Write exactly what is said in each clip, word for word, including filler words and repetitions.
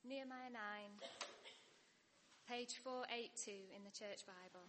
Nehemiah nine, page four eighty-two in the Church Bible.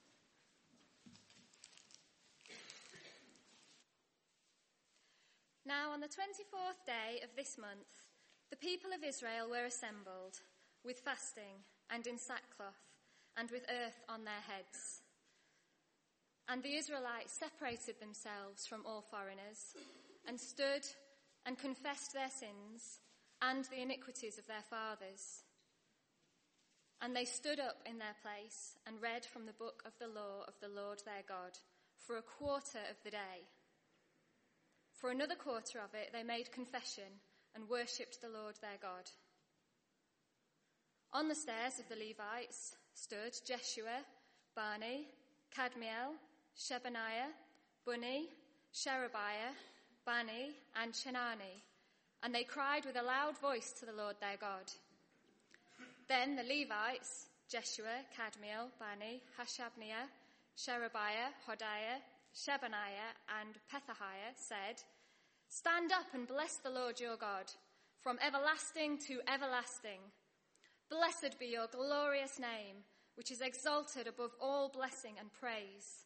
Now on the twenty-fourth day of this month, the people of Israel were assembled, with fasting and in sackcloth, and with earth on their heads. And the Israelites separated themselves from all foreigners, and stood and confessed their sins and the iniquities of their fathers. And they stood up in their place and read from the book of the law of the Lord their God for a quarter of the day. For another quarter of it they made confession and worshipped the Lord their God. On the stairs of the Levites stood Jeshua, Bani, Kadmiel, Shebaniah, Bunni, Sherebiah, Bani, and Chenani, and they cried with a loud voice to the Lord their God. Then the Levites, Jeshua, Kadmiel, Bani, Hashabniah, Sherebiah, Hodiah, Shebaniah, and Pethahiah said, "Stand up and bless the Lord your God, from everlasting to everlasting. Blessed be your glorious name, which is exalted above all blessing and praise.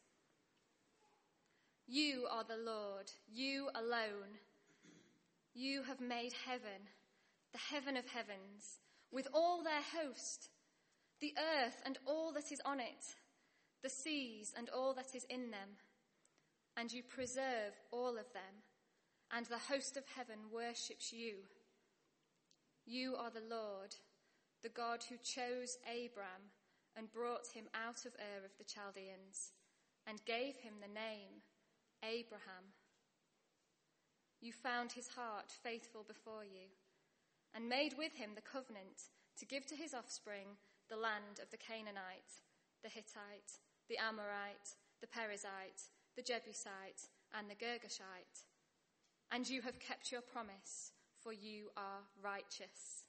You are the Lord, you alone. You have made heaven, the heaven of heavens, with all their host, the earth and all that is on it, the seas and all that is in them. And you preserve all of them, and the host of heaven worships you. You are the Lord, the God who chose Abram and brought him out of Ur of the Chaldeans, and gave him the name Abraham. You found his heart faithful before you, and made with him the covenant to give to his offspring the land of the Canaanite, the Hittite, the Amorite, the Perizzite, the Jebusite, and the Girgashite. And you have kept your promise, for you are righteous.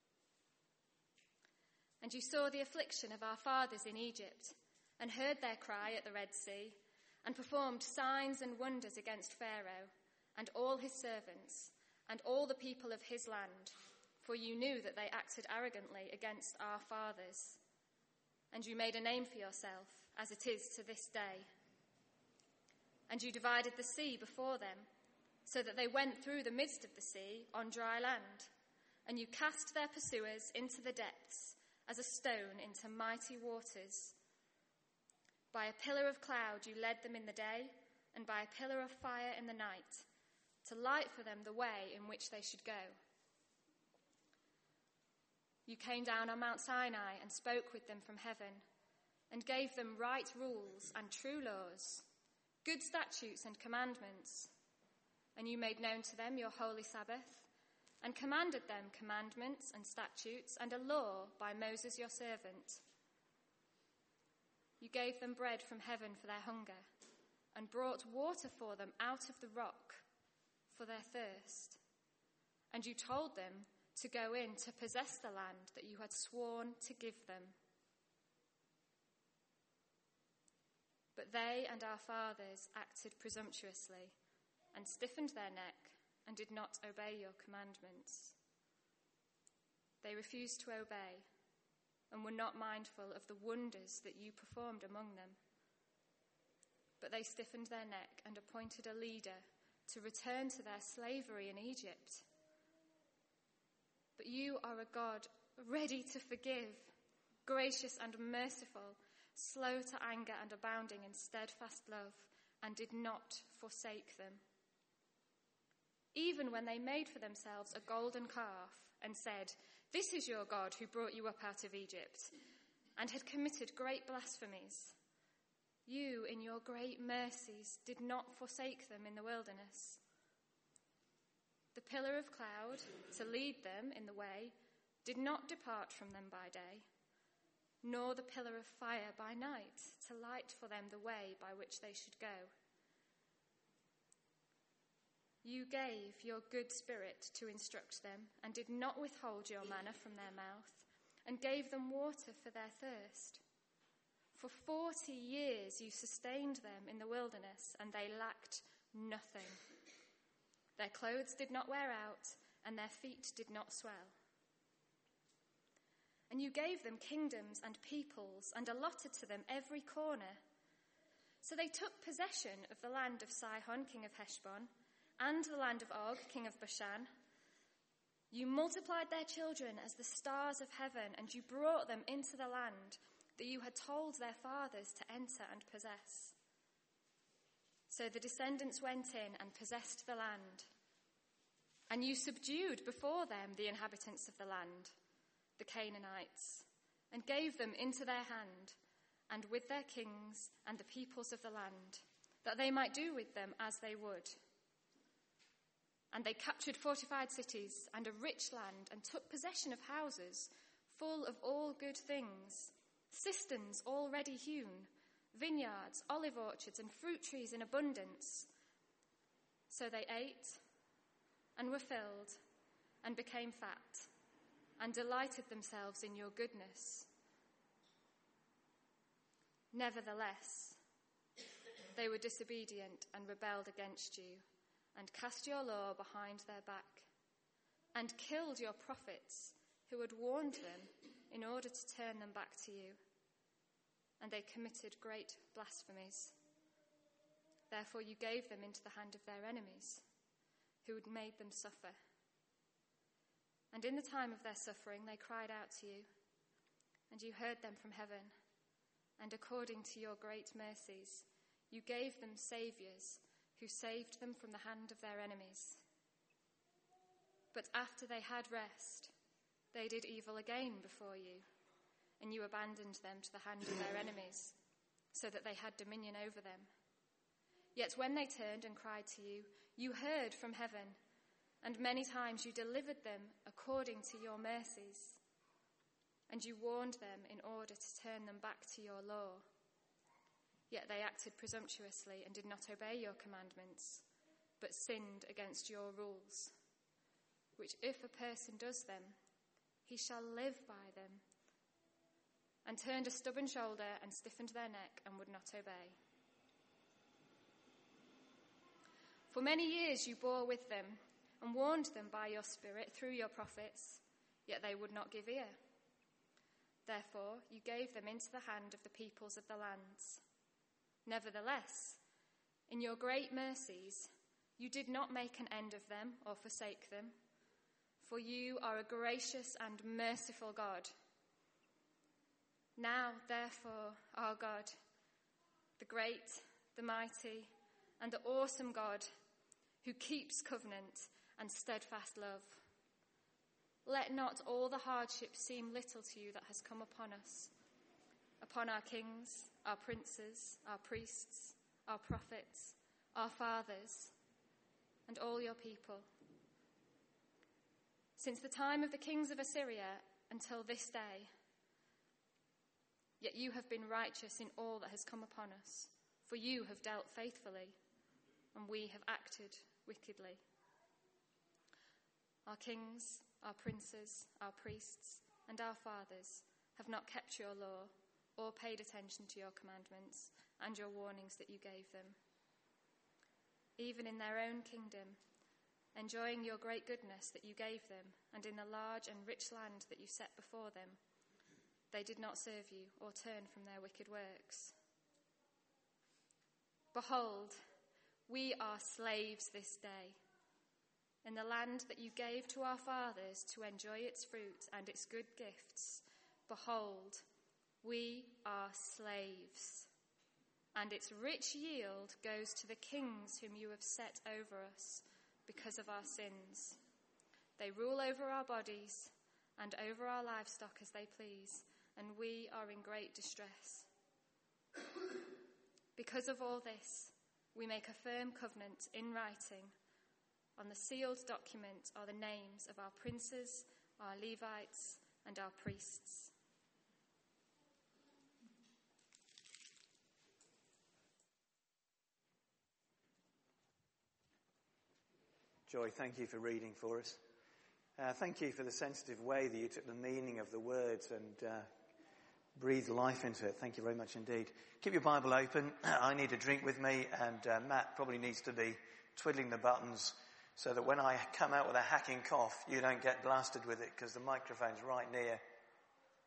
And you saw the affliction of our fathers in Egypt, and heard their cry at the Red Sea, and performed signs and wonders against Pharaoh, and all his servants, and all the people of his land, for you knew that they acted arrogantly against our fathers. And you made a name for yourself, as it is to this day. And you divided the sea before them, so that they went through the midst of the sea on dry land. And you cast their pursuers into the depths, as a stone into mighty waters. By a pillar of cloud you led them in the day, and by a pillar of fire in the night, to light for them the way in which they should go. You came down on Mount Sinai and spoke with them from heaven, and gave them right rules and true laws, good statutes and commandments. And you made known to them your holy Sabbath, and commanded them commandments and statutes and a law by Moses your servant. You gave them bread from heaven for their hunger, and brought water for them out of the rock for their thirst. And you told them to go in to possess the land that you had sworn to give them. But they and our fathers acted presumptuously, and stiffened their neck, and did not obey your commandments. They refused to obey, and were not mindful of the wonders that you performed among them. But they stiffened their neck and appointed a leader to return to their slavery in Egypt. But you are a God ready to forgive, gracious and merciful, slow to anger and abounding in steadfast love, and did not forsake them. Even when they made for themselves a golden calf and said, "This is your God who brought you up out of Egypt," and had committed great blasphemies, you, in your great mercies, did not forsake them in the wilderness. The pillar of cloud to lead them in the way did not depart from them by day, nor the pillar of fire by night to light for them the way by which they should go. You gave your good spirit to instruct them, and did not withhold your manna from their mouth, and gave them water for their thirst. For forty years you sustained them in the wilderness, and they lacked nothing. Their clothes did not wear out, and their feet did not swell. and you gave them kingdoms and peoples and allotted to them every corner. So they took possession of the land of Sihon, king of Heshbon, and the land of Og, king of Bashan. You multiplied their children as the stars of heaven, and you brought them into the land that you had told their fathers to enter and possess. So the descendants went in and possessed the land. And you subdued before them the inhabitants of the land, the Canaanites, and gave them into their hand, and with their kings and the peoples of the land, that they might do with them as they would. And they captured fortified cities and a rich land, and took possession of houses full of all good things, cisterns already hewn, vineyards, olive orchards, and fruit trees in abundance. So they ate and were filled and became fat, and delighted themselves in your goodness. Nevertheless, they were disobedient and rebelled against you, and cast your law behind their back, and killed your prophets who had warned them in order to turn them back to you. And they committed great blasphemies. Therefore you gave them into the hand of their enemies, who had made them suffer. And in the time of their suffering they cried out to you, and you heard them from heaven. And according to your great mercies, you gave them saviours who saved them from the hand of their enemies. But after they had rest, they did evil again before you, and you abandoned them to the hand of their enemies, so that they had dominion over them. Yet when they turned and cried to you, you heard from heaven, and many times you delivered them according to your mercies. And you warned them in order to turn them back to your law. Yet they acted presumptuously and did not obey your commandments, but sinned against your rules, which if a person does them, he shall live by them, and turned a stubborn shoulder and stiffened their neck and would not obey. For many years you bore with them and warned them by your Spirit through your prophets, yet they would not give ear. Therefore you gave them into the hand of the peoples of the lands. Nevertheless, in your great mercies, you did not make an end of them or forsake them, for you are a gracious and merciful God. Now, therefore, our God, the great, the mighty, and the awesome God, who keeps covenant and steadfast love, let not all the hardship seem little to you that has come upon us, upon our kings, our princes, our priests, our prophets, our fathers, and all your people. Since the time of the kings of Assyria until this day, yet you have been righteous in all that has come upon us, for you have dealt faithfully, and we have acted wickedly. Our kings, our princes, our priests, and our fathers have not kept your law or paid attention to your commandments and your warnings that you gave them. Even in their own kingdom, enjoying your great goodness that you gave them, and in the large and rich land that you set before them, they did not serve you or turn from their wicked works. Behold, we are slaves this day in the land that you gave to our fathers to enjoy its fruit and its good gifts. Behold, we are slaves, and its rich yield goes to the kings whom you have set over us because of our sins. They rule over our bodies and over our livestock as they please, and we are in great distress. Because of all this, we make a firm covenant in writing. On the sealed document are the names of our princes, our Levites, and our priests. Joy, thank you for reading for us. Uh, thank you for the sensitive way that you took the meaning of the words and uh, breathed life into it. Thank you very much indeed. Keep your Bible open. I need a drink with me, and uh, Matt probably needs to be twiddling the buttons so that when I come out with a hacking cough, you don't get blasted with it, because the microphone's right near.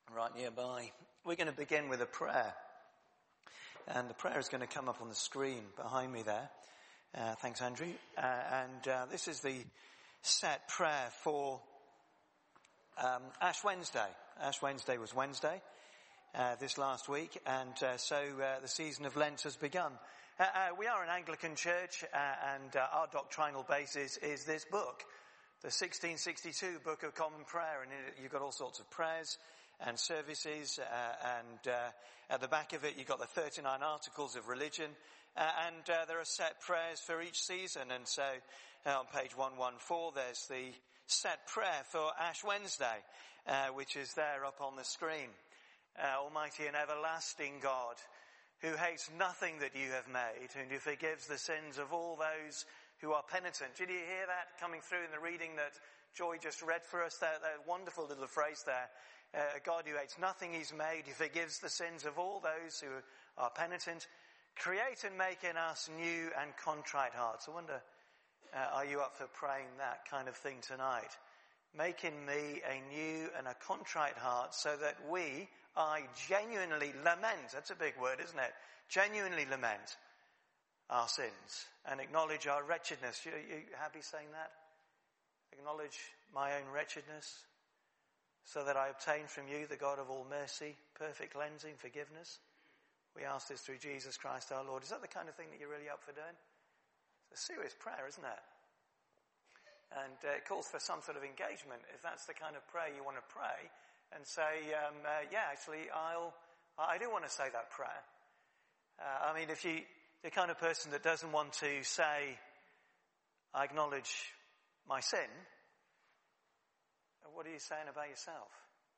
right nearby. We're going to begin with a prayer. And the prayer is going to come up on the screen behind me there. Uh, thanks, Andrew. Uh, and uh, this is the set prayer for um, Ash Wednesday. Ash Wednesday was Wednesday uh, this last week, and uh, so uh, the season of Lent has begun. Uh, uh, we are an Anglican church, uh, and uh, our doctrinal basis is this book, the sixteen sixty-two Book of Common Prayer, and in it you've got all sorts of prayers and services, uh, and uh, at the back of it you've got the thirty-nine articles of religion, uh, and uh, there are set prayers for each season. And so uh, on page one fourteen there's the set prayer for Ash Wednesday, uh, which is there up on the screen. Uh, Almighty and everlasting God, who hates nothing that you have made, and who forgives the sins of all those who are penitent. Did you hear that coming through in the reading that Joy just read for us? That, that wonderful little phrase there. Uh, God who hates nothing he's made, who forgives the sins of all those who are penitent. Create and make in us new and contrite hearts. I wonder, uh, are you up for praying that kind of thing tonight? Make in me a new and a contrite heart, so that we, I genuinely lament. That's a big word, isn't it? Genuinely lament our sins and acknowledge our wretchedness. You, you happy saying that? Acknowledge my own wretchedness, so that I obtain from you, the God of all mercy, perfect cleansing, forgiveness. We ask this through Jesus Christ our Lord. Is that the kind of thing that you're really up for doing? It's a serious prayer, isn't it? And uh, it calls for some sort of engagement. If that's the kind of prayer you want to pray, and say, um, uh, yeah, actually, I'll, I do want to say that prayer. Uh, I mean, if you, the kind of person that doesn't want to say, I acknowledge my sin, what are you saying about yourself?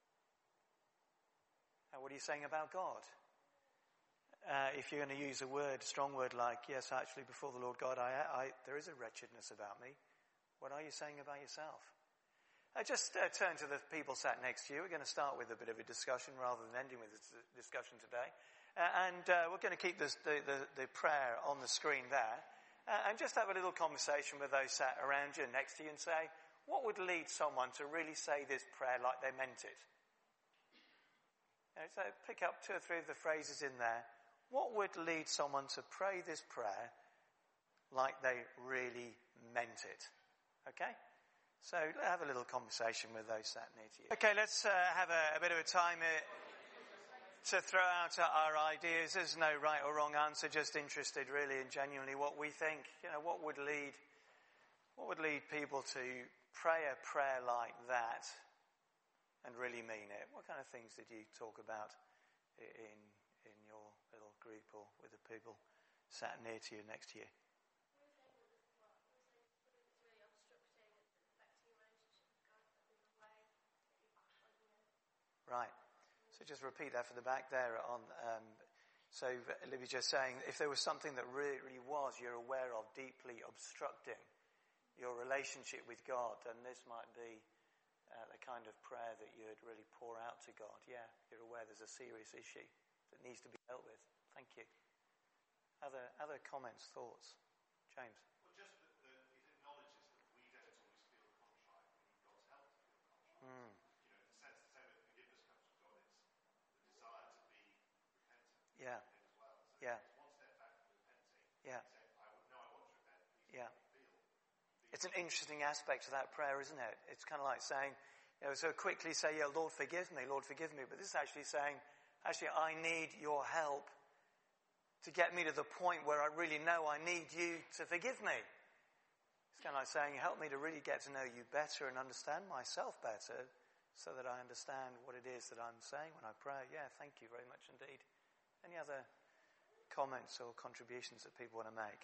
And what are you saying about God? Uh, if you're going to use a word, a strong word like, yes, actually, before the Lord God, I, I, there is a wretchedness about me. What are you saying about yourself? Uh, just uh, turn to the people sat next to you. We're going to start with a bit of a discussion rather than ending with a discussion today. Uh, and uh, we're going to keep this, the, the, the prayer on the screen there. Uh, and just have a little conversation with those sat around you and next to you and say, what would lead someone to really say this prayer like they meant it? You know, so pick up two or three of the phrases in there. What would lead someone to pray this prayer like they really meant it? Okay? So have a little conversation with those sat near to you. Okay, let's uh, have a, a bit of a time uh, to throw out our ideas. There's no right or wrong answer, just interested really in genuinely what we think. You know, what would lead, what would lead people to pray a prayer like that and really mean it? What kind of things did you talk about in in your little group or with the people sat near to you, next to you? Right. So just repeat that for the back there on, um, so Libby's just saying, if there was something that really was, you're aware of, deeply obstructing your relationship with God, then this might be uh, the kind of prayer that you'd really pour out to God. Yeah, you're aware there's a serious issue that needs to be dealt with. Thank you. Other other comments, thoughts? James? Well, just that, that it acknowledges that we don't always feel contrite. We need God's help to feel contrite. Mm. You know, in the sense the same that forgiveness comes from God, it's the desire to be repentant. Yeah. As well. So Yeah. it's one step back from repenting. Yeah. Saying, I would, no, I want to repent. Please Yeah. make me feel. It's an interesting aspect of that prayer, isn't it? It's kind of like saying, you know, so quickly say, yeah, Lord, forgive me, Lord, forgive me. But this is actually saying, actually, I need your help to get me to the point where I really know I need you to forgive me. It's kind of like saying, help me to really get to know you better and understand myself better so that I understand what it is that I'm saying when I pray. Yeah, thank you very much indeed. Any other comments or contributions that people want to make?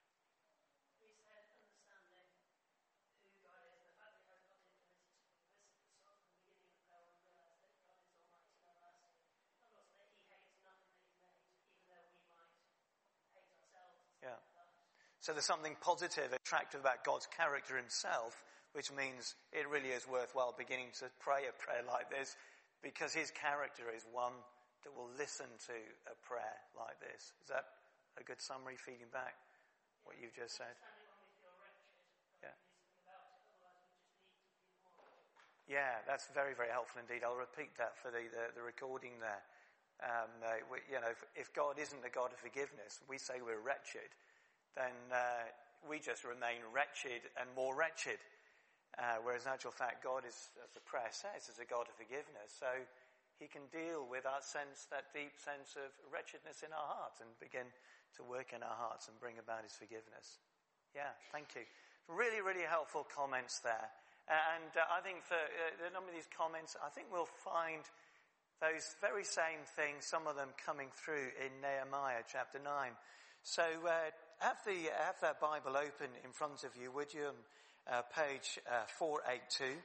Yeah. So there's something positive, attractive about God's character himself, which means it really is worthwhile beginning to pray a prayer like this, because his character is one that will listen to a prayer like this. Is that a good summary, feeding back what you've just said? Yeah. Yeah, that's very, very helpful indeed. I'll repeat that for the, the, the recording there. Um, uh, we, you know, if, if God isn't a God of forgiveness, we say we're wretched, then uh, we just remain wretched and more wretched. Uh, whereas in actual fact, God is, as the prayer says, is a God of forgiveness. So he can deal with our sense, that deep sense of wretchedness in our hearts, and begin to work in our hearts and bring about his forgiveness. Yeah, thank you. Really, really helpful comments there. And uh, I think for uh, a number of these comments, I think we'll find those very same things, some of them coming through in Nehemiah chapter nine. So uh, have the have that Bible open in front of you, would you? On uh, page uh, four eighty-two.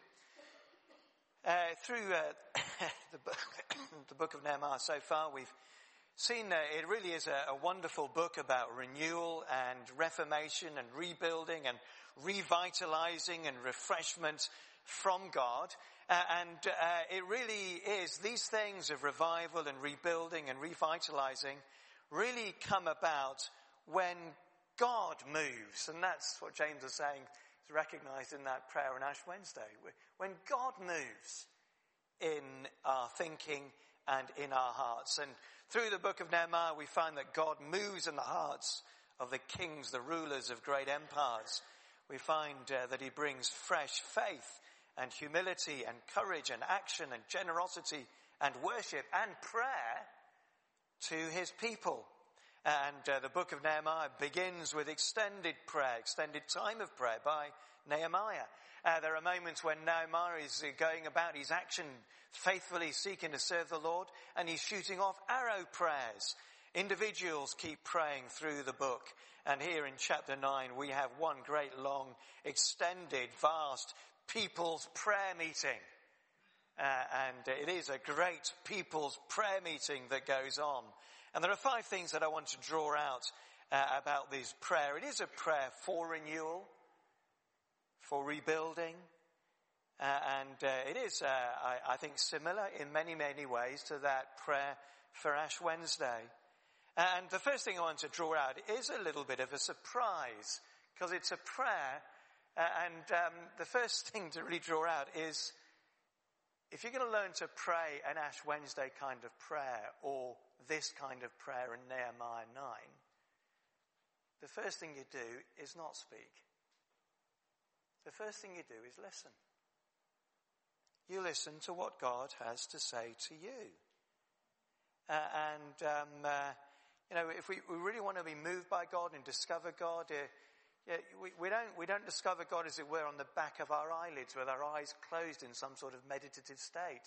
Uh, through uh, the, book, the book of Nehemiah so far, we've seen that it really is a, a wonderful book about renewal and reformation and rebuilding and revitalizing and refreshment from God. Uh, and uh, it really is, these things of revival and rebuilding and revitalizing really come about when God moves. And that's what James is saying, is recognized in that prayer on Ash Wednesday. When God moves in our thinking and in our hearts. And through the book of Nehemiah, we find that God moves in the hearts of the kings, the rulers of great empires. We find uh, that he brings fresh faith and humility and courage and action and generosity and worship and prayer to his people. And uh, the book of Nehemiah begins with extended prayer, extended time of prayer by Nehemiah. Uh, there are moments when Nehemiah is going about his action, faithfully seeking to serve the Lord, and he's shooting off arrow prayers. Individuals keep praying through the book. And here in chapter nine, we have one great, long, extended, vast people's prayer meeting. Uh, and it is a great people's prayer meeting that goes on. And there are five things that I want to draw out uh, about this prayer. It is a prayer for renewal, for rebuilding. Uh, and uh, it is, uh, I, I think, similar in many, many ways to that prayer for Ash Wednesday. And the first thing I want to draw out is a little bit of a surprise, because it's a prayer. Uh, and um, the first thing to really draw out is, if you're going to learn to pray an Ash Wednesday kind of prayer, or this kind of prayer in Nehemiah nine, the first thing you do is not speak. The first thing you do is listen. You listen to what God has to say to you. Uh, and, um, uh, you know, if we, we really want to be moved by God and discover God, uh, yeah, we, we don't we don't discover God, as it were, on the back of our eyelids with our eyes closed in some sort of meditative state.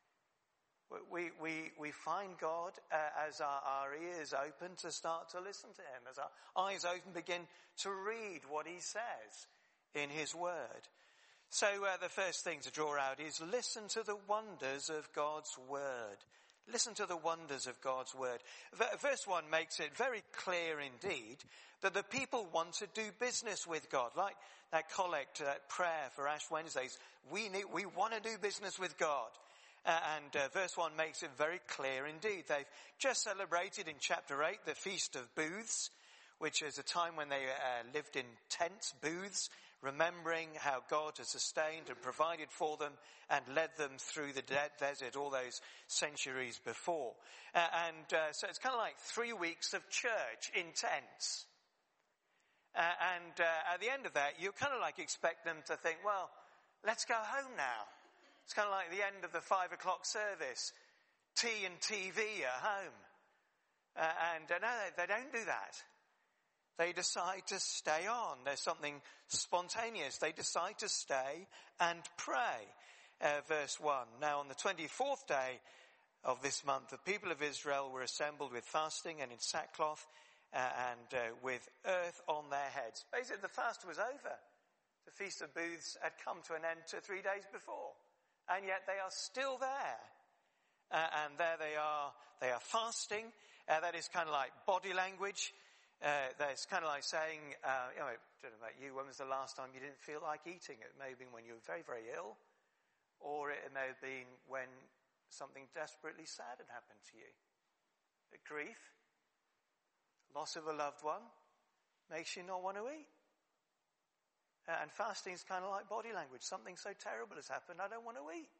We we we find God uh, as our, our ears open to start to listen to him, as our eyes open begin to read what he says in his word. So uh, the first thing to draw out is listen to the wonders of God's word. Listen to the wonders of God's word. Verse one makes it very clear indeed that the people want to do business with God. Like that collect, that prayer for Ash Wednesdays, we need, we want to do business with God. Uh, and uh, verse one makes it very clear indeed. They've just celebrated in chapter eight the Feast of Booths, which is a time when they uh, lived in tents, booths, remembering how God has sustained and provided for them and led them through the de- desert all those centuries before. Uh, and uh, so it's kind of like three weeks of church in tents. Uh, and uh, at the end of that, you kind of like expect them to think, well, let's go home now. It's kind of like the end of the five o'clock service. Tea and T V at home. Uh, and uh, no, they, they don't do that. They decide to stay on. There's something spontaneous. They decide to stay and pray. Uh, verse one. Now on the twenty-fourth day of this month, the people of Israel were assembled with fasting and in sackcloth uh, and uh, with earth on their heads. Basically, the fast was over. The Feast of Booths had come to an end two, three days before. And yet they are still there. Uh, and there they are. They are fasting. Uh, that is kind of like body language. Uh, that's kind of like saying, uh, you know, I don't know about you, when was the last time you didn't feel like eating? It may have been when you were very, very ill, or it may have been when something desperately sad had happened to you. A grief, loss of a loved one, makes you not want to eat. Uh, and fasting is kind of like body language. Something so terrible has happened, I don't want to eat.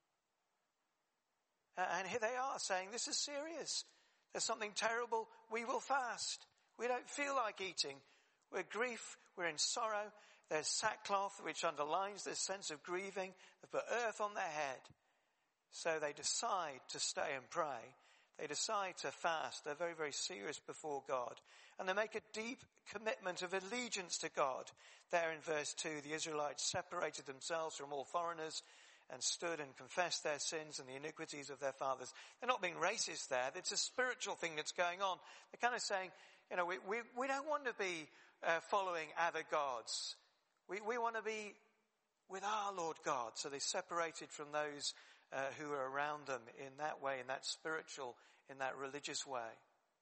Uh, and here they are saying, this is serious. There's something terrible, we will fast. We don't feel like eating. We're grief, we're in sorrow. There's sackcloth, which underlines this sense of grieving. They've put earth on their head. So they decide to stay and pray. They decide to fast. They're very, very serious before God. And they make a deep commitment of allegiance to God. There in verse two, the Israelites separated themselves from all foreigners and stood and confessed their sins and the iniquities of their fathers. They're not being racist there. It's a spiritual thing that's going on. They're kind of saying, you know, we, we, we don't want to be uh, following other gods. We, we want to be with our Lord God. So they separated from those uh, who are around them in that way, in that spiritual, in that religious way.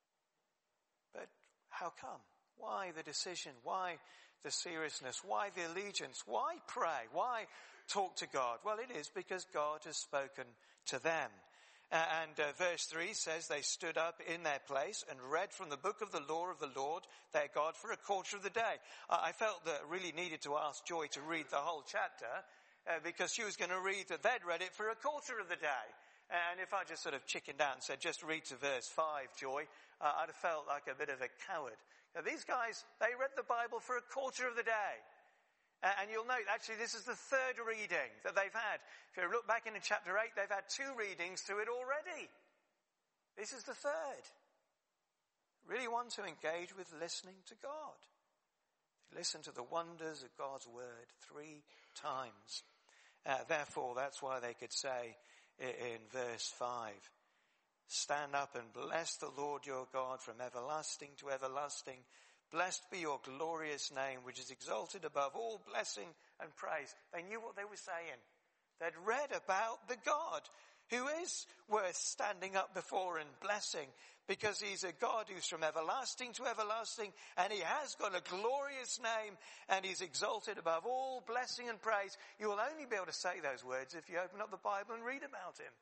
But how come? Why the decision? Why the seriousness? Why the allegiance? Why pray? Why talk to God? Well, it is because God has spoken to them. Uh, and uh, verse three says they stood up in their place and read from the book of the law of the Lord, their God, for a quarter of the day. Uh, I felt that I really needed to ask Joy to read the whole chapter uh, because she was going to read that they'd read it for a quarter of the day. And if I just sort of chickened out and said, just read to verse five, Joy, uh, I'd have felt like a bit of a coward. Now, these guys, they read the Bible for a quarter of the day. Uh, and you'll note, actually, this is the third reading that they've had. If you look back into chapter eight, they've had two readings through it already. This is the third. Really want to engage with listening to God. Listen to the wonders of God's word three times. Uh, therefore, that's why they could say in verse five, stand up and bless the Lord your God from everlasting to everlasting. Blessed be your glorious name, which is exalted above all blessing and praise. They knew what they were saying. They'd read about the God who is worth standing up before and blessing, because he's a God who's from everlasting to everlasting, and he has got a glorious name, and he's exalted above all blessing and praise. You will only be able to say those words if you open up the Bible and read about him.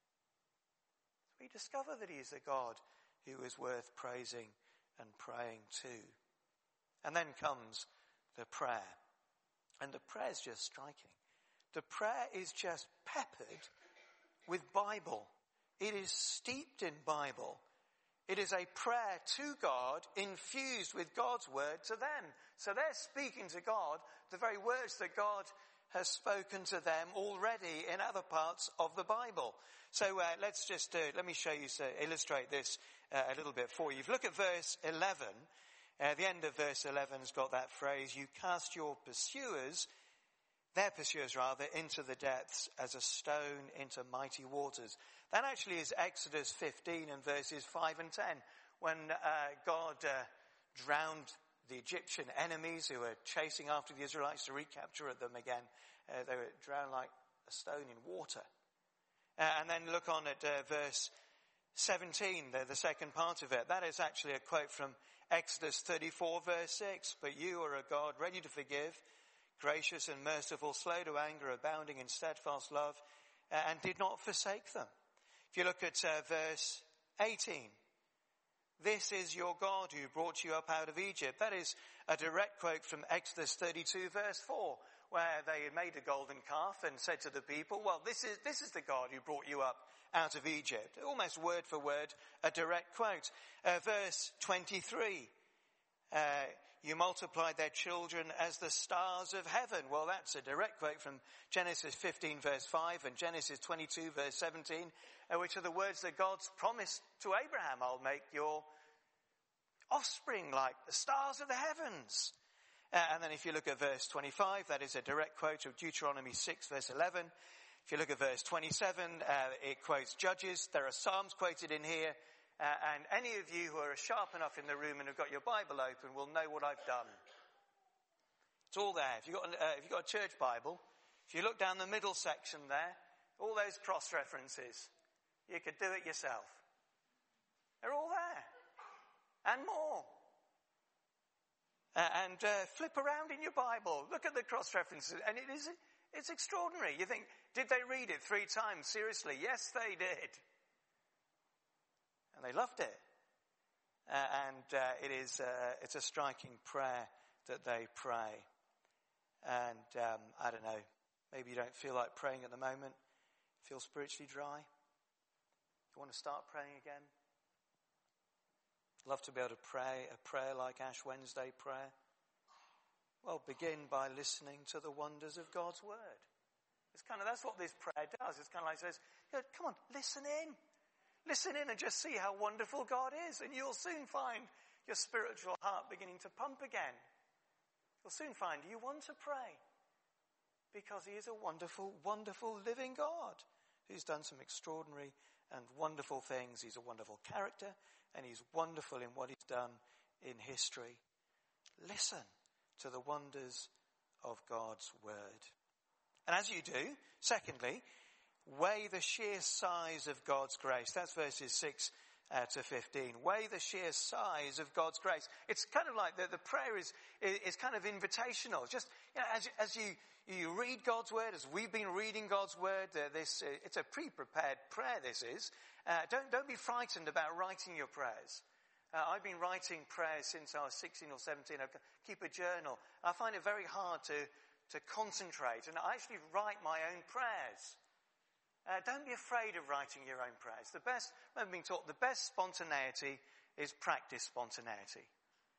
We discover that he is a God who is worth praising and praying to. And then comes the prayer. And the prayer is just striking. The prayer is just peppered with Bible. It is steeped in Bible. It is a prayer to God infused with God's word to them. So they're speaking to God the very words that God has spoken to them already in other parts of the Bible. So uh, let's just, uh, let me show you, so illustrate this uh, a little bit for you. If you look at verse eleven, uh, the end of verse eleven has got that phrase, you cast your pursuers, their pursuers rather, into the depths as a stone into mighty waters. That actually is Exodus fifteen and verses five and ten, when uh, God uh, drowned the Egyptian enemies who were chasing after the Israelites to recapture them again. Uh, they were drowned like a stone in water. Uh, and then look on at uh, verse seventeen, the, the second part of it. That is actually a quote from Exodus thirty-four, verse six. But you are a God ready to forgive, gracious and merciful, slow to anger, abounding in steadfast love, uh, and did not forsake them. If you look at uh, verse eighteen, this is your God who brought you up out of Egypt. That is a direct quote from Exodus thirty-two, verse four, where they had made a golden calf and said to the people, well, this is, this is the God who brought you up out of Egypt. Almost word for word, a direct quote. Uh, verse twenty-three, uh, you multiplied their children as the stars of heaven. Well, that's a direct quote from Genesis fifteen, verse five, and Genesis twenty-two, verse seventeen, uh, which are the words that God's promised to Abraham. I'll make your offspring like the stars of the heavens. Uh, and then if you look at verse twenty-five, that is a direct quote of Deuteronomy six, verse eleven. If you look at verse twenty-seven, uh, it quotes Judges. There are Psalms quoted in here. Uh, and any of you who are sharp enough in the room and have got your Bible open will know what I've done. It's all there. If you've got, uh, if you've got a church Bible, if you look down the middle section there, all those cross references, you could do it yourself. They're all there. And more. Uh, and uh, flip around in your Bible. Look at the cross references. And it is, it's extraordinary. You think, did they read it three times? Seriously? Yes, they did. And they loved it. Uh, and uh, it is uh, it's a striking prayer that they pray. And um, I don't know, maybe you don't feel like praying at the moment, feel spiritually dry. You want to start praying again? Love to be able to pray a prayer like Ash Wednesday prayer. Well, begin by listening to the wonders of God's word. It's kind of, that's what this prayer does. It's kind of like it says, come on, listen in. Listen in and just see how wonderful God is. And you'll soon find your spiritual heart beginning to pump again. You'll soon find you want to pray. Because he is a wonderful, wonderful living God who's done some extraordinary and wonderful things. He's a wonderful character and he's wonderful in what he's done in history. Listen to the wonders of God's word. And as you do, secondly, weigh the sheer size of God's grace. That's verses six uh, to fifteen. Weigh the sheer size of God's grace. It's kind of like the, the prayer is, is kind of invitational. Just, you know, as, as you, you read God's word, as we've been reading God's word, uh, this, uh, it's a pre-prepared prayer, this is. Uh, don't, don't be frightened about writing your prayers. Uh, I've been writing prayers since I was sixteen or seventeen. I keep a journal. I find it very hard to, to concentrate, and I actually write my own prayers. Uh, don't be afraid of writing your own prayers. The best, I've been taught, the best spontaneity is practice spontaneity.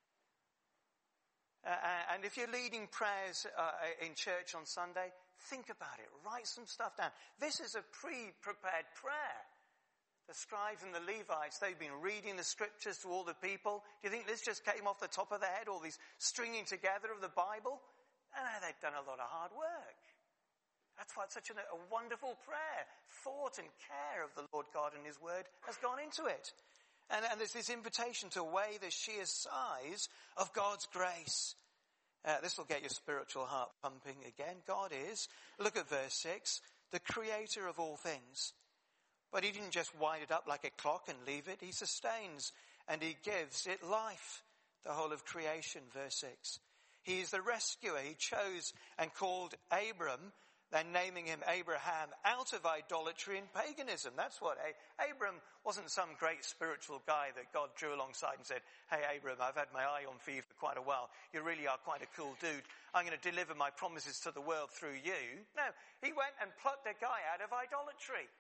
Uh, and if you're leading prayers uh, in church on Sunday, think about it. Write some stuff down. This is a pre-prepared prayer. The scribes and the Levites, they've been reading the scriptures to all the people. Do you think this just came off the top of their head, all these stringing together of the Bible? No, no, they've done a lot of hard work. That's why it's such a, a wonderful prayer. Thought and care of the Lord God and his word has gone into it. And, and there's this invitation to weigh the sheer size of God's grace. Uh, this will get your spiritual heart pumping again. God is, look at verse six, the creator of all things. But he didn't just wind it up like a clock and leave it. He sustains and he gives it life. The whole of creation, verse six. He is the rescuer. He chose and called Abram, then naming him Abraham, out of idolatry and paganism. That's what a- Abram wasn't some great spiritual guy that God drew alongside and said, hey, Abram, I've had my eye on for you for quite a while. You really are quite a cool dude. I'm going to deliver my promises to the world through you. No, he went and plucked a guy out of idolatry.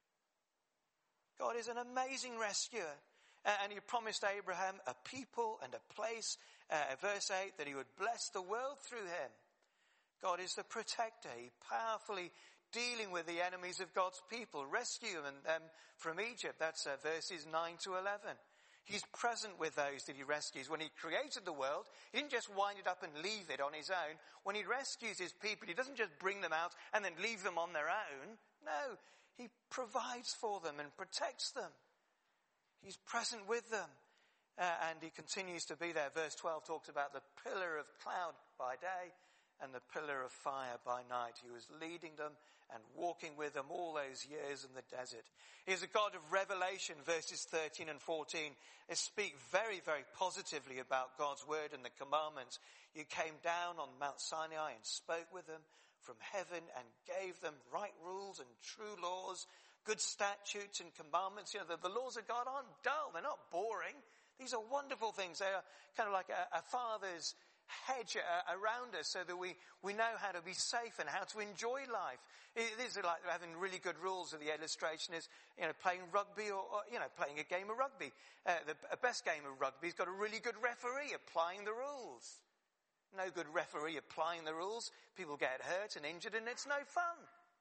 God is an amazing rescuer. And he promised Abraham a people and a place, uh, verse eight, that he would bless the world through him. God is the protector. He powerfully dealing with the enemies of God's people, rescuing them from Egypt. That's uh, verses nine to eleven. He's present with those that he rescues. When he created the world, he didn't just wind it up and leave it on his own. When he rescues his people, he doesn't just bring them out and then leave them on their own. No, he provides for them and protects them. He's present with them. Uh, and he continues to be there. Verse twelve talks about the pillar of cloud by day and the pillar of fire by night. He was leading them and walking with them all those years in the desert. He is a God of revelation, verses thirteen and fourteen. They speak very, very positively about God's word and the commandments. You came down on Mount Sinai and spoke with them from heaven and gave them right rules and true laws, good statutes and commandments. You know, the, the laws of God aren't dull. They're not boring. These are wonderful things. They are kind of like a, a father's hedge around us so that we, we know how to be safe and how to enjoy life. It is like having really good rules. The illustration is, you know, playing rugby or, or you know, playing a game of rugby. Uh, the best game of rugby has got a really good referee applying the rules. No good referee applying the rules. People get hurt and injured and it's no fun.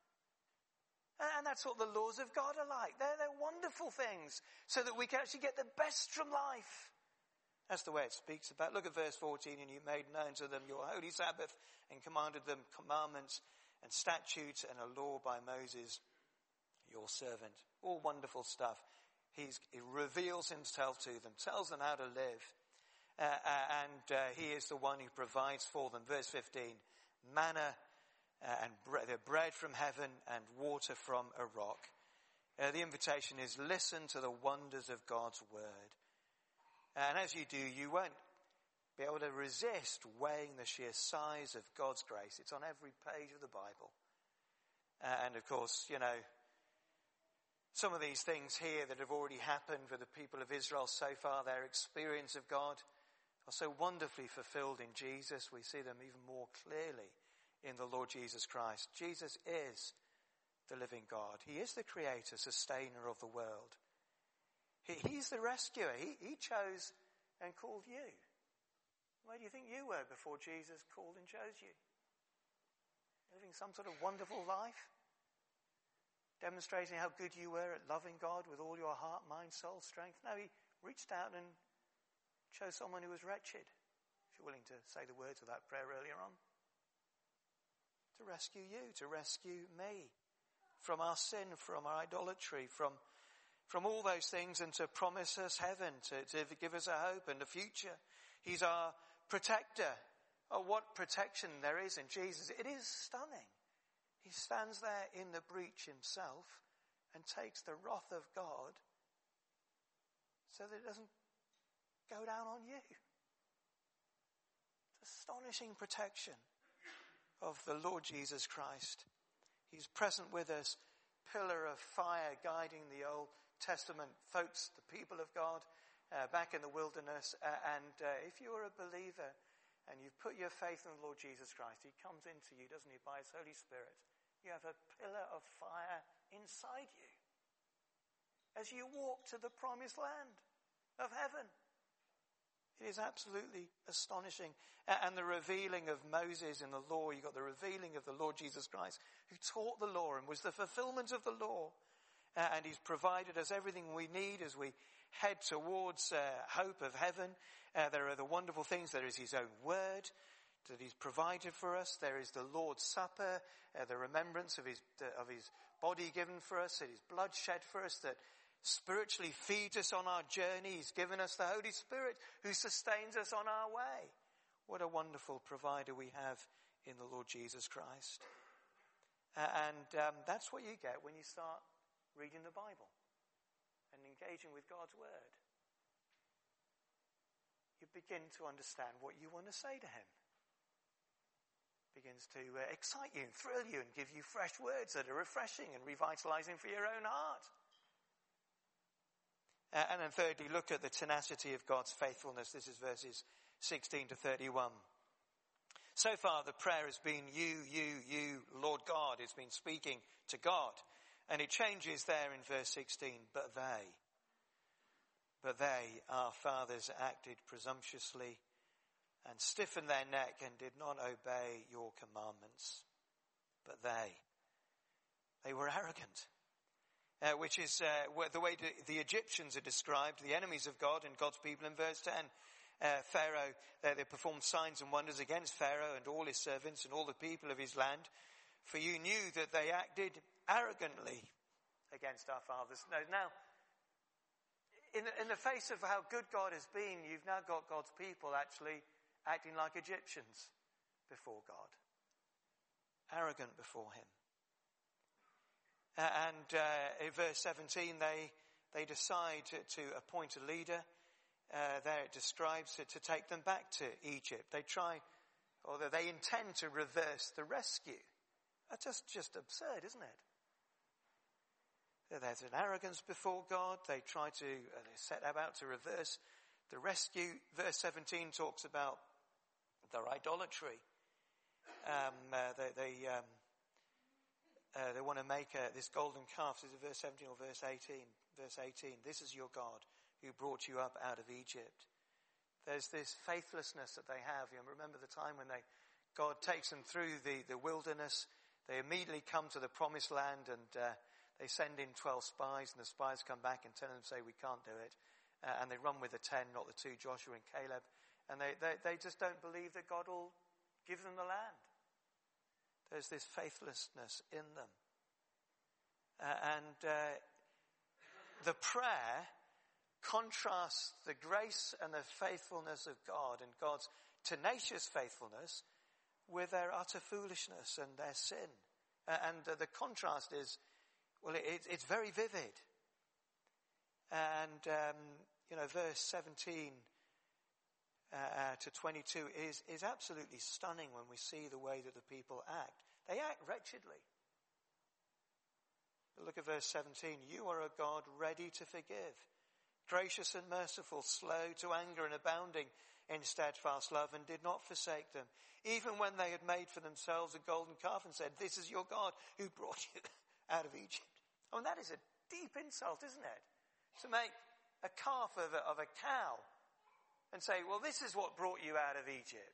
And that's what the laws of God are like. They're, they're wonderful things so that we can actually get the best from life. That's the way it speaks about. Look at verse fourteen. And you made known to them your holy Sabbath and commanded them commandments and statutes and a law by Moses, your servant. All wonderful stuff. He's, he reveals himself to them, tells them how to live. Uh, uh, and uh, he is the one who provides for them. Verse fifteen, manna uh, and bre- the bread from heaven and water from a rock. Uh, the invitation is listen to the wonders of God's word. And as you do, you won't be able to resist weighing the sheer size of God's grace. It's on every page of the Bible. Uh, and of course, you know, some of these things here that have already happened for the people of Israel so far, their experience of God, are so wonderfully fulfilled in Jesus. We see them even more clearly in the Lord Jesus Christ. Jesus is the living God. He is the creator, sustainer of the world. He, he's the rescuer. He, he chose and called you. Where do you think you were before Jesus called and chose you? Living some sort of wonderful life? Demonstrating how good you were at loving God with all your heart, mind, soul, strength? No, he reached out and chose someone who was wretched, if you're willing to say the words of that prayer earlier on. To rescue you, to rescue me from our sin, from our idolatry, from, from all those things, and to promise us heaven, to, to give us a hope and a future. He's our protector. Oh, what protection there is in Jesus. It is stunning. He stands there in the breach himself and takes the wrath of God so that it doesn't go down on you. It's astonishing protection of the Lord Jesus Christ. He's present with us, pillar of fire guiding the Old Testament folks, the people of God, uh, back in the wilderness. Uh, and uh, if you're a believer and you've put your faith in the Lord Jesus Christ, he comes into you, doesn't he, by his Holy Spirit. You have a pillar of fire inside you as you walk to the promised land of heaven. It is absolutely astonishing. And the revealing of Moses in the law, you've got the revealing of the Lord Jesus Christ, who taught the law and was the fulfillment of the law. And he's provided us everything we need as we head towards uh, hope of heaven. Uh, there are the wonderful things. There is his own word that he's provided for us. There is the Lord's Supper, uh, the remembrance of his of his body given for us, and his blood shed for us, that spiritually feeds us on our journey. He's given us the Holy Spirit who sustains us on our way. What a wonderful provider we have in the Lord Jesus Christ. Uh, and um, that's what you get when you start reading the Bible and engaging with God's word. You begin to understand what you want to say to him. Begins to uh, excite you and thrill you and give you fresh words that are refreshing and revitalizing for your own heart. Uh, and then thirdly, look at the tenacity of God's faithfulness. This is verses sixteen to thirty-one. So far the prayer has been you, you, you, Lord God. It's been speaking to God. And it changes there in verse sixteen. But they, but they, our fathers, acted presumptuously and stiffened their neck and did not obey your commandments. But they, they were arrogant. Uh, which is uh, the way the Egyptians are described, the enemies of God and God's people in verse ten. Uh, Pharaoh, uh, they performed signs and wonders against Pharaoh and all his servants and all the people of his land. For you knew that they acted arrogantly against our fathers. Now, now in, the, in the face of how good God has been, you've now got God's people actually acting like Egyptians before God. Arrogant before him. Uh, and uh, in verse seventeen, they they decide to, to appoint a leader. Uh, there it describes it, to take them back to Egypt. They try, or they intend to reverse the rescue. That's just, just absurd, isn't it? There's an arrogance before God. They try to, uh, they set about to reverse the rescue. Verse seventeen talks about their idolatry. Um, uh, they they, um, uh, they want to make a, this golden calf. Is it verse seventeen or verse eighteen? Verse eighteen. This is your God who brought you up out of Egypt. There's this faithlessness that they have. You remember the time when they, God takes them through the, the wilderness. They immediately come to the promised land, and uh, they send in twelve spies, and the spies come back and tell them, say, we can't do it. Uh, and they run with the ten, not the two, Joshua and Caleb. And they, they, they just don't believe that God will give them the land. There's this faithlessness in them. Uh, and uh, the prayer contrasts the grace and the faithfulness of God and God's tenacious faithfulness with their utter foolishness and their sin. Uh, and uh, the contrast is, well, it, it's very vivid. And, um, you know, verse seventeen uh, uh, to twenty-two is, is absolutely stunning when we see the way that the people act. They act wretchedly. But look at verse seventeen. You are a God ready to forgive, gracious and merciful, slow to anger and abounding in steadfast love and did not forsake them, even when they had made for themselves a golden calf and said, this is your God who brought you out of Egypt. I mean, that is a deep insult, isn't it? To make a calf of a, of a cow and say, well, this is what brought you out of Egypt.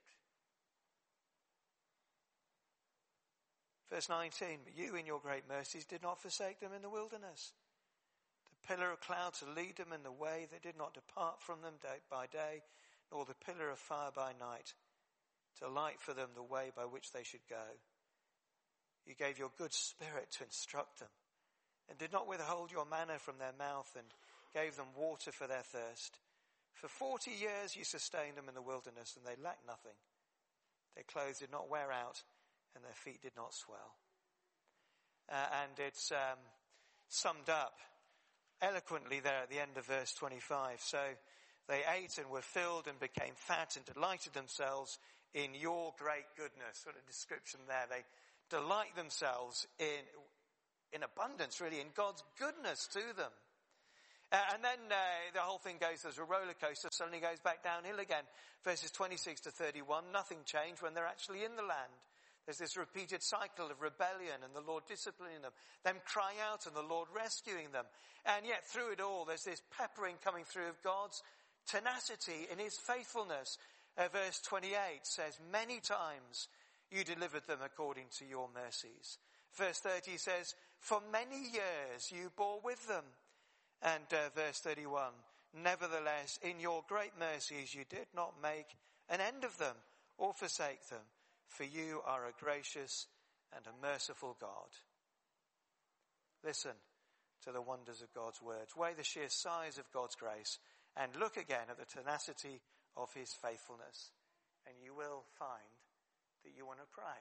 Verse nineteen, but you in your great mercies did not forsake them in the wilderness. The pillar of cloud to lead them in the way, they did not depart from them day by day, nor the pillar of fire by night, to light for them the way by which they should go. You gave your good spirit to instruct them, and did not withhold your manna from their mouth, and gave them water for their thirst. For forty years you sustained them in the wilderness, and they lacked nothing. Their clothes did not wear out, and their feet did not swell. Uh, and it's um, summed up eloquently there at the end of verse twenty-five. So they ate and were filled and became fat and delighted themselves in your great goodness. Sort of description there. They delight themselves in in abundance, really, in God's goodness to them. Uh, and then uh, the whole thing goes as a roller coaster, suddenly goes back downhill again. Verses twenty-six to thirty-one, nothing changed when they're actually in the land. There's this repeated cycle of rebellion and the Lord disciplining them, them crying out and the Lord rescuing them. And yet through it all, there's this peppering coming through of God's tenacity in his faithfulness. Uh, verse twenty-eight says, many times you delivered them according to your mercies. Verse thirty says, for many years you bore with them. And uh, verse thirty-one, nevertheless, in your great mercies you did not make an end of them or forsake them. For you are a gracious and a merciful God. Listen to the wonders of God's words. Weigh the sheer size of God's grace and look again at the tenacity of his faithfulness. And you will find that you want to pray.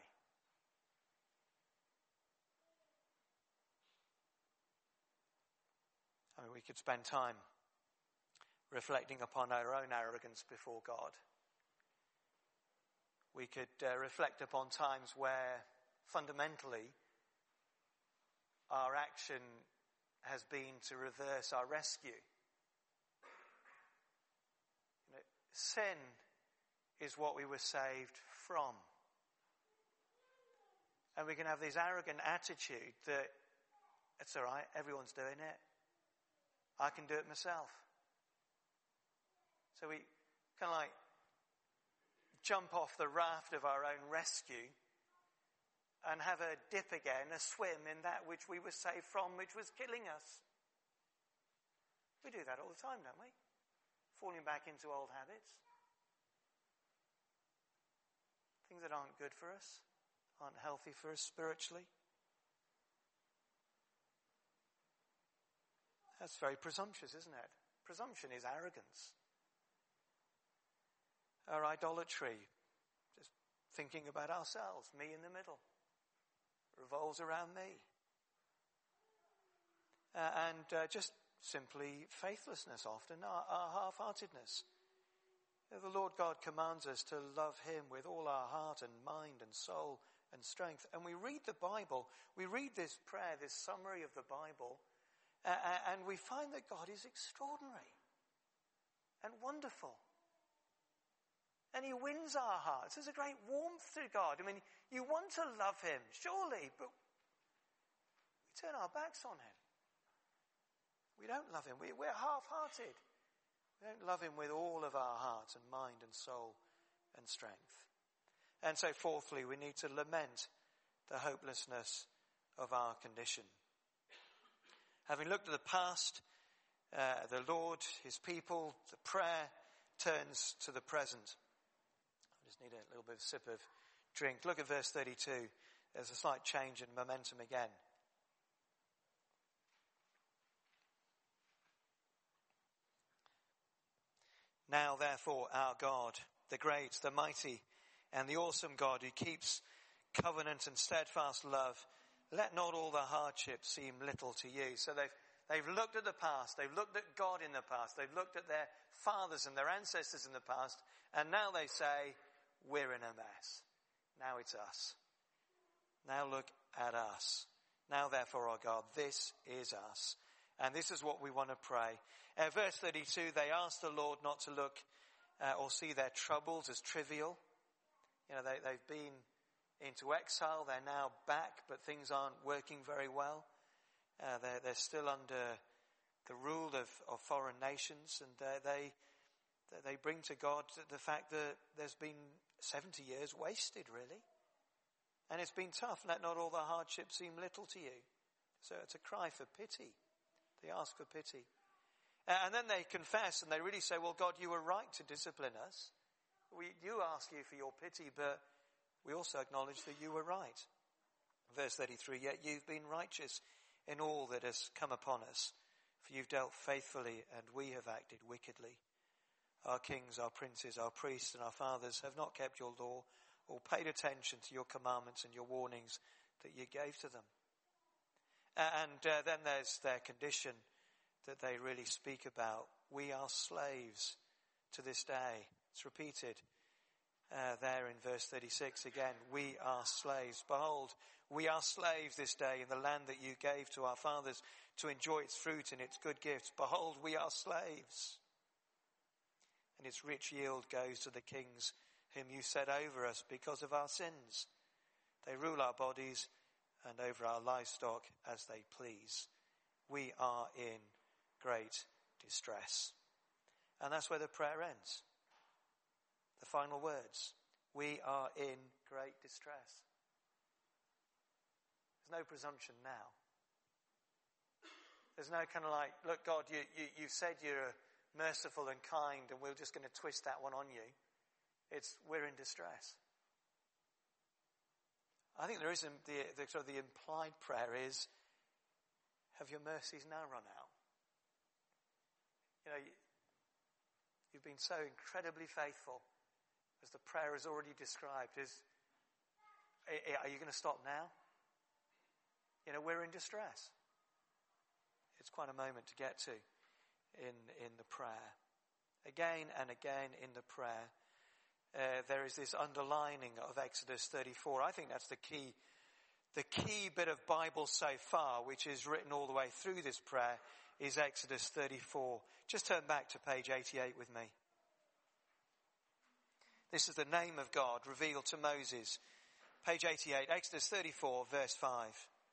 I mean, we could spend time reflecting upon our own arrogance before God. We could uh, reflect upon times where fundamentally our action has been to reverse our rescue. You know, sin is what we were saved from. And we can have this arrogant attitude that it's all right, everyone's doing it. I can do it myself. So we kind of like jump off the raft of our own rescue and have a dip again, a swim in that which we were saved from, which was killing us. We do that all the time, don't we? Falling back into old habits. Things that aren't good for us, aren't healthy for us spiritually. That's very presumptuous, isn't it? Presumption is arrogance. Our idolatry, just thinking about ourselves, me in the middle, revolves around me. Uh, and uh, just simply faithlessness often, our, our half-heartedness. The Lord God commands us to love him with all our heart and mind and soul and strength. And we read the Bible, we read this prayer, this summary of the Bible, uh, and we find that God is extraordinary and wonderful. And he wins our hearts. There's a great warmth to God. I mean, you want to love him, surely, but we turn our backs on him. We don't love him. We, we're half-hearted. We don't love him with all of our heart and mind and soul and strength. And so fourthly, we need to lament the hopelessness of our condition. Having looked at the past, uh, the Lord, his people, the prayer turns to the present. I just need a little bit of a sip of drink. Look at verse thirty-two. There's a slight change in momentum again. Now, therefore, our God, the great, the mighty, and the awesome God who keeps covenant and steadfast love, let not all the hardships seem little to you. So they've They've looked at the past. They've looked at God in the past. They've looked at their fathers and their ancestors in the past. And now they say, we're in a mess. Now it's us. Now look at us. Now therefore, our God, this is us. And this is what we want to pray. Uh, verse thirty-two, they asked the Lord not to look uh, or see their troubles as trivial. You know, they, they've been into exile, they're now back, but things aren't working very well. Uh, they're, they're still under the rule of, of foreign nations, and uh, they they bring to God the fact that there's been seventy years wasted, really. And it's been tough. Let not all the hardships seem little to you. So it's a cry for pity. They ask for pity. And then they confess and they really say, well, God, you were right to discipline us. We do ask you for your pity, but we also acknowledge that you were right. Verse thirty-three, yet you've been righteous in all that has come upon us, for you've dealt faithfully and we have acted wickedly. Our kings, our princes, our priests and our fathers have not kept your law or paid attention to your commandments and your warnings that you gave to them. And uh, then there's their condition that they really speak about. We are slaves to this day. It's repeated uh, there in verse thirty-six again. We are slaves. Behold, we are slaves this day in the land that you gave to our fathers to enjoy its fruit and its good gifts. Behold, we are slaves. And its rich yield goes to the kings whom you set over us because of our sins. They rule our bodies and over our livestock as they please. We are in great distress. And that's where the prayer ends. The final words. We are in great distress. There's no presumption now. There's no kind of like, look, God, you, you, you said you're merciful and kind and we're just going to twist that one on you. It's, we're in distress. I think there is the, the sort of the implied prayer is, have your mercies now run out? You know, you, you've been so incredibly faithful, as the prayer is already described. Is, are you going to stop now? You know, we're in distress. It's quite a moment to get to in, in the prayer. Again and again in the prayer, uh, there is this underlining of Exodus thirty-four. I think that's the key, the key bit of Bible so far, which is written all the way through this prayer, is Exodus thirty-four. Just turn back to page eighty-eight with me. This is the name of God revealed to Moses. Page eighty-eight, Exodus thirty-four, verse five.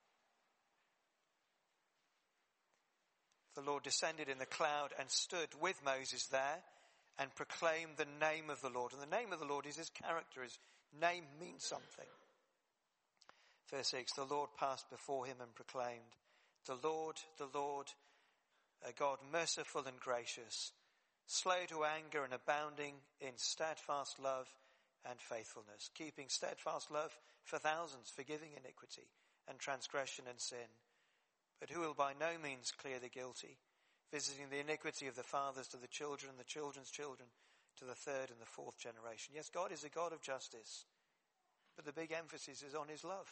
The Lord descended in the cloud and stood with Moses there and proclaimed the name of the Lord. And the name of the Lord is his character. His name means something. Verse six, the Lord passed before him and proclaimed, the Lord, the Lord, a God merciful and gracious, slow to anger and abounding in steadfast love and faithfulness, keeping steadfast love for thousands, forgiving iniquity and transgression and sin, but who will by no means clear the guilty, visiting the iniquity of the fathers to the children and the children's children to the third and the fourth generation. Yes, God is a God of justice, but the big emphasis is on his love,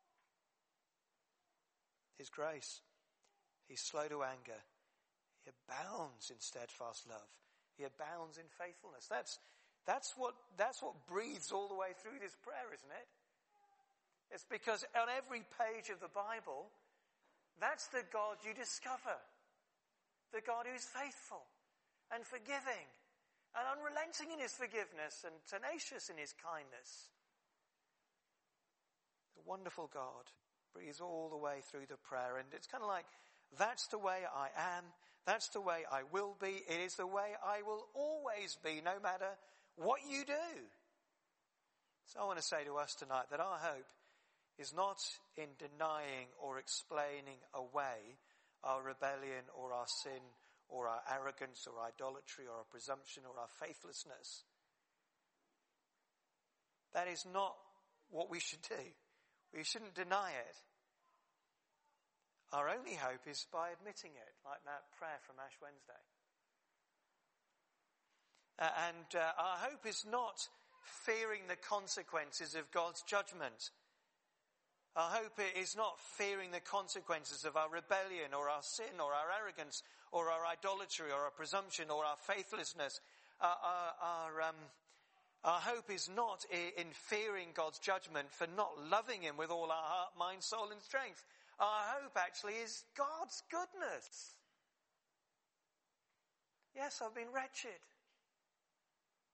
his grace. He's slow to anger. He abounds in steadfast love. He abounds in faithfulness. That's, that's what, that's what breathes all the way through this prayer, isn't it? It's because on every page of the Bible, that's the God you discover. The God who's faithful and forgiving and unrelenting in his forgiveness and tenacious in his kindness. The wonderful God breathes all the way through the prayer, and it's kind of like, that's the way I am. That's the way I will be. It is the way I will always be, no matter what you do. So I want to say to us tonight that our hope is not in denying or explaining away our rebellion or our sin or our arrogance or idolatry or our presumption or our faithlessness. That is not what we should do. We shouldn't deny it. Our only hope is by admitting it, like that prayer from Ash Wednesday. Uh, and uh, our hope is not fearing the consequences of God's judgment. Our hope is not fearing the consequences of our rebellion or our sin or our arrogance or our idolatry or our presumption or our faithlessness. Uh, our, our, um, our hope is not in fearing God's judgment for not loving him with all our heart, mind, soul and strength. Our hope actually is God's goodness. Yes, I've been wretched.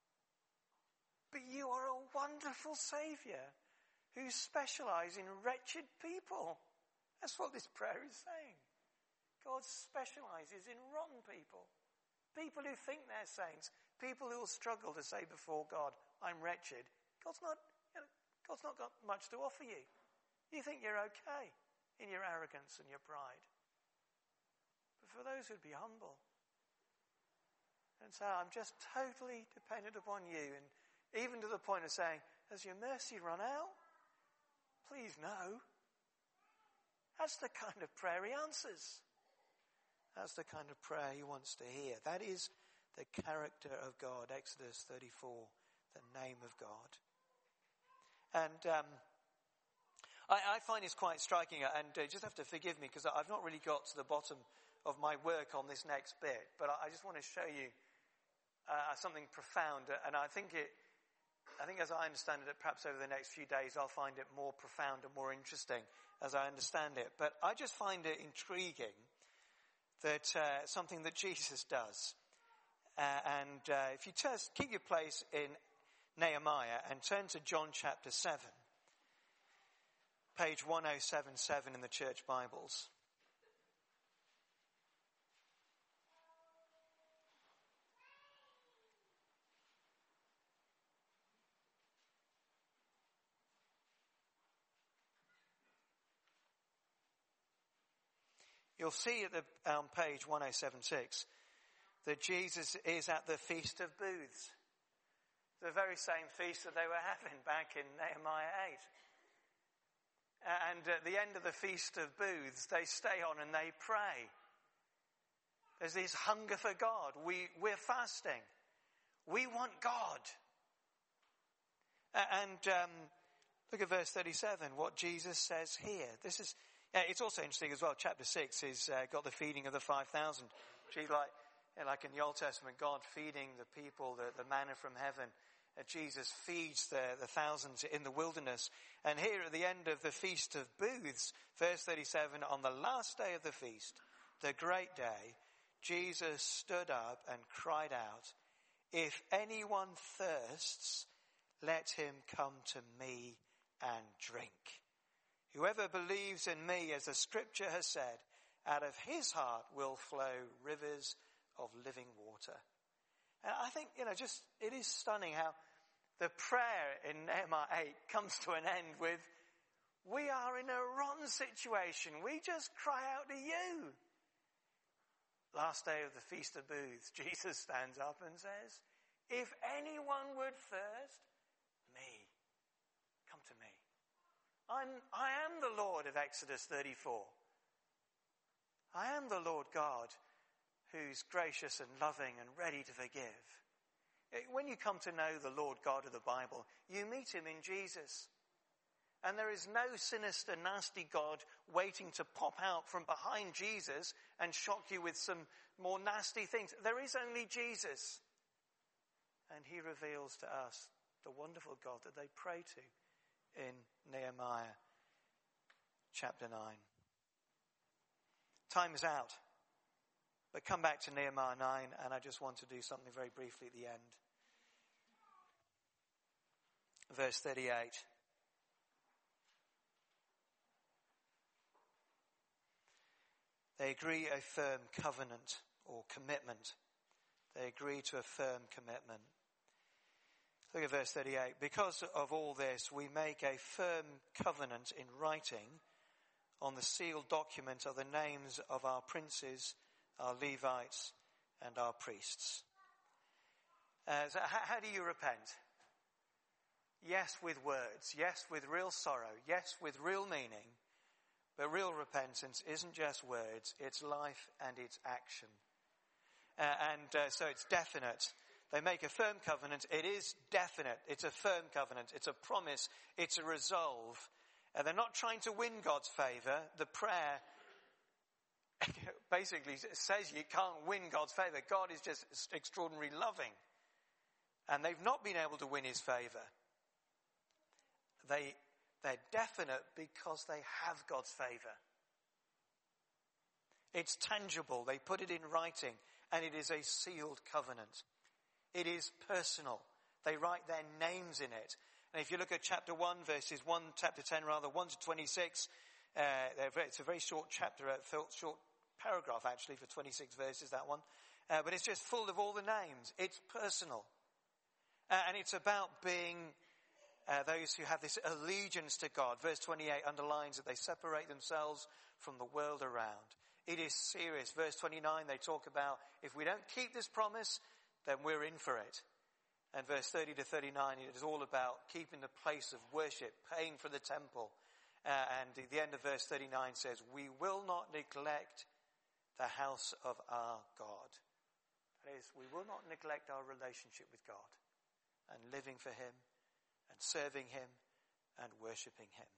But you are a wonderful Saviour who specialises in wretched people. That's what this prayer is saying. God specialises in rotten people. People who think they're saints. People who will struggle to say before God, I'm wretched. God's not, you know, God's not got much to offer you. You think you're okay in your arrogance and your pride. But for those who'd be humble and say, I'm just totally dependent upon you, and even to the point of saying, has your mercy run out? Please no. That's the kind of prayer he answers. That's the kind of prayer he wants to hear. That is the character of God. Exodus thirty-four, the name of God. And um, I, I find this quite striking, and uh, just have to forgive me because I've not really got to the bottom of my work on this next bit, but I, I just want to show you uh, something profound, and I think it, I think as I understand it, perhaps over the next few days I'll find it more profound and more interesting as I understand it. But I just find it intriguing that uh, something that Jesus does. Uh, and uh, if you just keep your place in Nehemiah and turn to John chapter seven, page one oh seven seven in the church Bibles. You'll see at the um, page one oh seven six that Jesus is at the Feast of Booths. The very same feast that they were having back in Nehemiah eight. And at the end of the Feast of Booths, they stay on and they pray. There's this hunger for God. We, we're fasting. We want God. And um, look at verse thirty-seven, what Jesus says here. This is, uh, it's also interesting as well. Chapter six is uh, got the feeding of the five thousand. Like, like in the Old Testament, God feeding the people, the, the manna from heaven. Uh, Jesus feeds the, the thousands in the wilderness. And here at the end of the Feast of Booths, verse thirty-seven, on the last day of the feast, the great day, Jesus stood up and cried out, if anyone thirsts, let him come to me and drink. Whoever believes in me, as the scripture has said, out of his heart will flow rivers of living water. And I think, you know, just, it is stunning how the prayer in Nehemiah eight comes to an end with, we are in a rotten situation. We just cry out to you. Last day of the Feast of Booths, Jesus stands up and says, if anyone would thirst, me, come to me. I'm, I am the Lord of Exodus thirty-four. I am the Lord God who's gracious and loving and ready to forgive. When you come to know the Lord God of the Bible, you meet him in Jesus. And there is no sinister, nasty God waiting to pop out from behind Jesus and shock you with some more nasty things. There is only Jesus. And he reveals to us the wonderful God that they pray to in Nehemiah chapter nine. Time is out. But come back to Nehemiah nine, and I just want to do something very briefly at the end. Verse thirty-eight. They agree a firm covenant or commitment. They agree to a firm commitment. Look at verse thirty-eight. Because of all this, we make a firm covenant in writing on the sealed document of the names of our princes, our Levites, and our priests. Uh, so how, how do you repent? Yes, with words. Yes, with real sorrow. Yes, with real meaning. But real repentance isn't just words. It's life and it's action. Uh, and uh, so it's definite. They make a firm covenant. It is definite. It's a firm covenant. It's a promise. It's a resolve. And they're not trying to win God's favour. The prayer basically says you can't win God's favour. God is just extraordinarily loving. And they've not been able to win his favour. They, they're definite because they have God's favour. It's tangible. They put it in writing. And it is a sealed covenant. It is personal. They write their names in it. And if you look at chapter one, verses one, chapter ten rather, one to twenty-six, uh, very, it's a very short chapter, a short paragraph actually for twenty-six verses, that one. Uh, but it's just full of all the names. It's personal. Uh, and it's about being uh, those who have this allegiance to God. Verse twenty-eight underlines that they separate themselves from the world around. It is serious. Verse twenty-nine, they talk about if we don't keep this promise, then we're in for it. And verse thirty to thirty-nine, it is all about keeping the place of worship, paying for the temple. Uh, and at the end of verse thirty-nine says, we will not neglect the house of our God. That is, we will not neglect our relationship with God and living for him and serving him and worshipping him.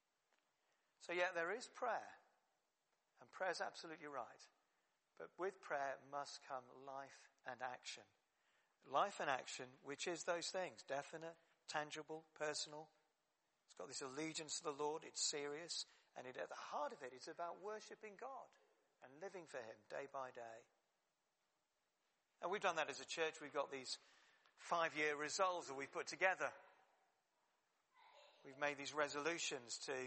So yeah, there is prayer. And prayer is absolutely right. But with prayer must come life and action. Life and action, which is those things, definite, tangible, personal. It's got this allegiance to the Lord, it's serious, and it, at the heart of it, it's about worshipping God and living for him day by day. And we've done that as a church. We've got these five-year resolves that we've put together. We've made these resolutions to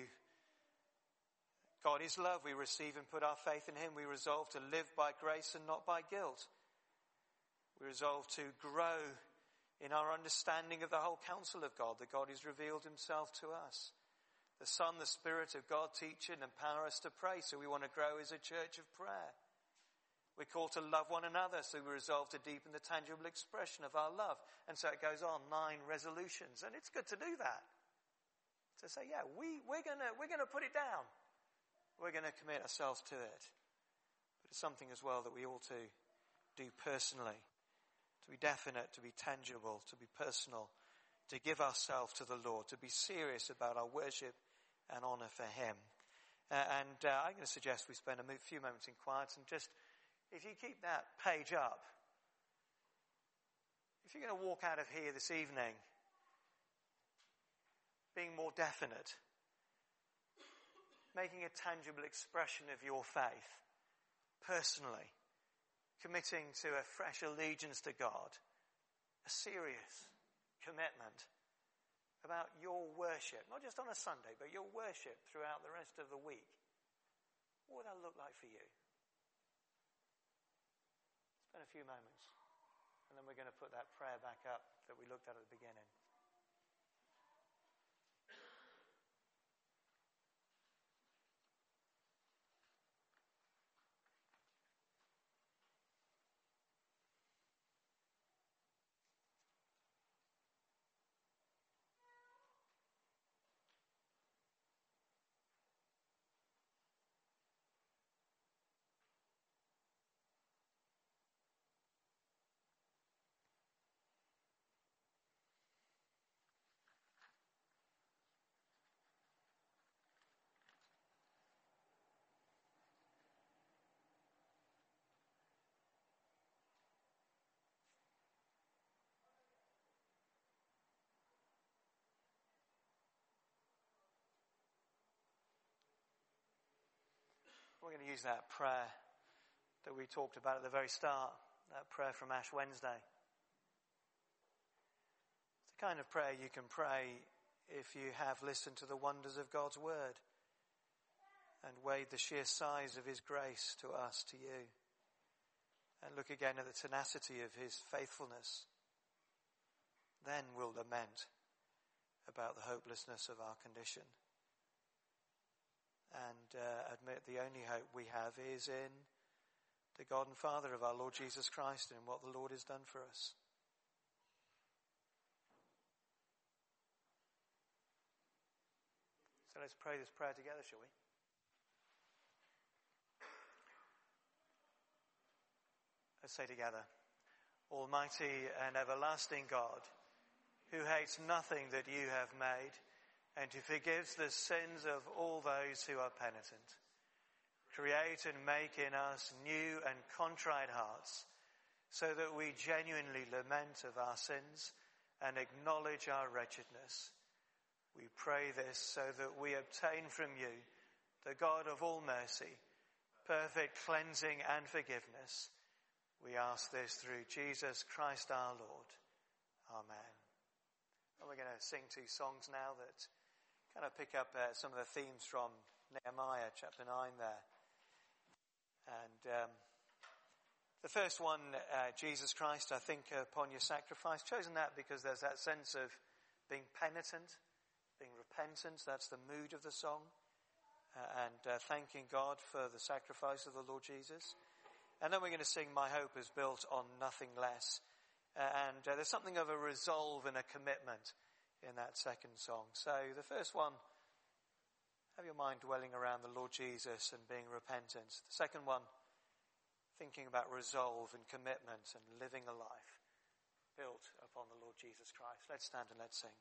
God is love. We receive and put our faith in him. We resolve to live by grace and not by guilt. We resolve to grow in our understanding of the whole counsel of God, that God has revealed himself to us. The Son, the Spirit of God teach and empower us to pray, so we want to grow as a church of prayer. We're called to love one another, so we resolve to deepen the tangible expression of our love. And so it goes on, nine resolutions. And it's good to do that. To say, yeah, we, we're going to we're gonna put it down. We're going to commit ourselves to it. But it's something as well that we ought to do personally. To be definite, to be tangible, to be personal. To give ourselves to the Lord. To be serious about our worship and honour for him. Uh, and uh, I'm going to suggest we spend a few moments in quiet and just, if you keep that page up, if you're going to walk out of here this evening being more definite, making a tangible expression of your faith, personally, committing to a fresh allegiance to God, a serious commitment about your worship, not just on a Sunday, but your worship throughout the rest of the week, what would that look like for you? Spend a few moments, and then we're going to put that prayer back up that we looked at at the beginning. We're going to use that prayer that we talked about at the very start, that prayer from Ash Wednesday. It's the kind of prayer you can pray if you have listened to the wonders of God's word and weighed the sheer size of his grace to us, to you, and look again at the tenacity of his faithfulness. Then we'll lament about the hopelessness of our condition. And uh, admit the only hope we have is in the God and Father of our Lord Jesus Christ and what the Lord has done for us. So let's pray this prayer together, shall we? Let's say together, Almighty and everlasting God, who hates nothing that you have made, and who forgives the sins of all those who are penitent. Create and make in us new and contrite hearts, so that we genuinely lament of our sins and acknowledge our wretchedness. We pray this so that we obtain from you, the God of all mercy, perfect cleansing and forgiveness. We ask this through Jesus Christ our Lord. Amen. And we're going to sing two songs now that kind of pick up uh, some of the themes from Nehemiah chapter nine there. And um, the first one, uh, Jesus Christ, I think upon your sacrifice. Chosen that because there's that sense of being penitent, being repentant. That's the mood of the song. Uh, and uh, thanking God for the sacrifice of the Lord Jesus. And then we're going to sing My Hope is Built on Nothing Less. Uh, and uh, there's something of a resolve and a commitment in that second song. So the first one, have your mind dwelling around the Lord Jesus and being repentant. The second one, thinking about resolve and commitment and living a life built upon the Lord Jesus Christ. Let's stand and let's sing.